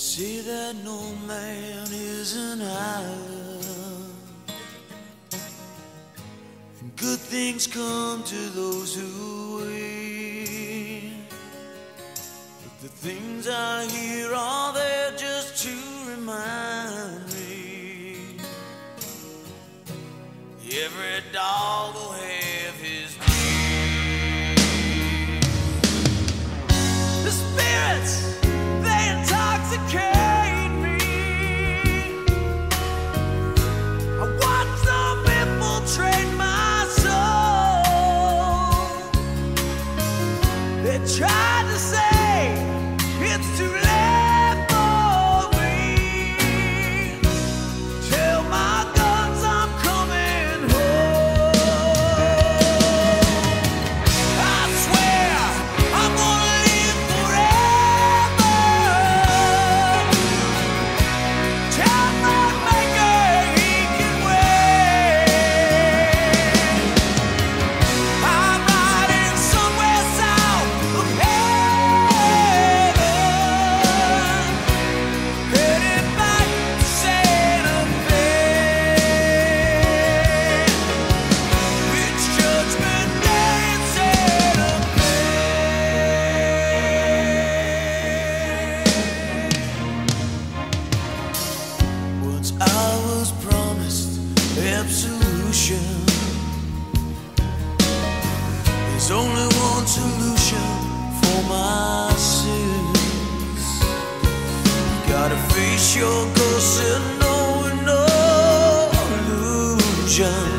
Say that no man is an island, and good things come to those who wait. But the things I hear are there just to remind me every dog will have his day. The spirits, they intoxicate me. I watch them infiltrate my soul. They tried to say it's too late for me. Tell my guns I'm coming home. I swear I'm gonna live forever. Tell my maker he can wait. I'm riding somewhere south of heaven, headed back to Santa Fe. It's Judgment Day in Santa Fe. Once I was promised absolution. There's only one solution for my sins. You gotta face your ghost and no illusion.